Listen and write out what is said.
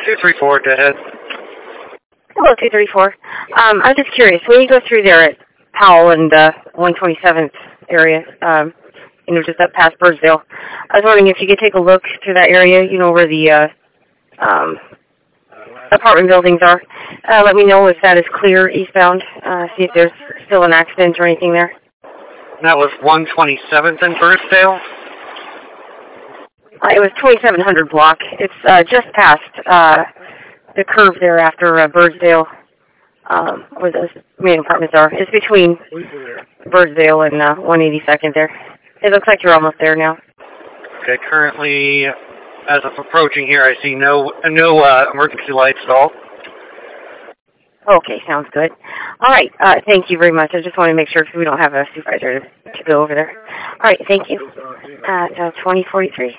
234, go ahead. Hello, 234. I was just curious, when you go through there at Powell and 127th area, just up past Birdsdale, I was wondering if you could take a look through that area, where the apartment buildings are. Let me know if that is clear eastbound, see if there's still an accident or anything there. That was 127th in Birdsdale? It was 2700 block. It's just past the curve there after Birdsdale, where those main apartments are. It's between Birdsdale and 182nd there. It looks like you're almost there now. Okay, currently, as I'm approaching here, I see no emergency lights at all. Okay, sounds good. All right, thank you very much. I just want to make sure because we don't have a supervisor to go over there. All right, thank you. 2043.